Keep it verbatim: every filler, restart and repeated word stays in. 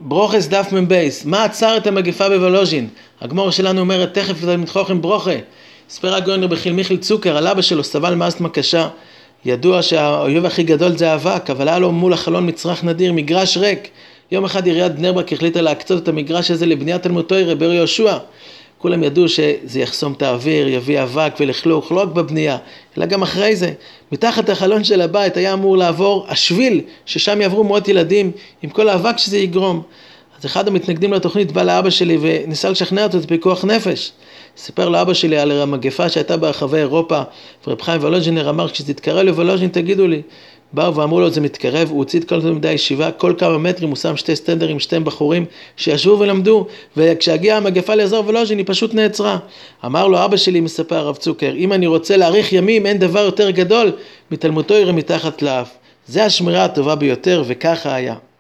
ברוכס דף מבייס, מה עצר את המגפה בוולוז'ין? הגמור שלנו אומרת, תכף מתחוכם ברוכה. ספר הגויינר בחיל מיכל צוקר, על אבא שלו סבל מאסטמה קשה. ידוע שהאויב הכי גדול זה האבק, אבל היה לו מול החלון מצרך נדיר, מגרש ריק. יום אחד עיריית בני ברק החליטה להקצות את המגרש הזה לבניית תלמוד תורה באור יהושע. כולם ידעו שזה יחסום את האוויר, יביא אבק ולכלוך, לא רק בבנייה, אלא גם אחרי זה. מתחת החלון של הבית היה אמור לעבור השביל, ששם יעברו מאות ילדים, עם כל האבק שזה יגרום. אז אחד המתנגדים לתוכנית בא לאבא שלי וניסה לשכנע אותו, זה פיקוח נפש. סיפר לאבא שלי על המגפה שהייתה ברחבי אירופה, ורב חיים וולוז'ינר אמר, כשזה יתקרב לוולוז'ין תגידו לי. באו ואמרו לו, זה מתקרב, הוא הוציא את כל תלמידי הישיבה, כל כמה מטרים הוא שם שתי סטנדרים, שתי בחורים שישבו ולמדו, וכשהגיעה המגפה לאזור וולוז'ין היא פשוט נעצרה. אמר לו אבא שלי, מספר הרב צוקר, אם אני רוצה להאריך ימים, אין דבר יותר גדול מתלמוד תורה מתחת לאף. זה השמירה הטובה ביותר, וככה היה.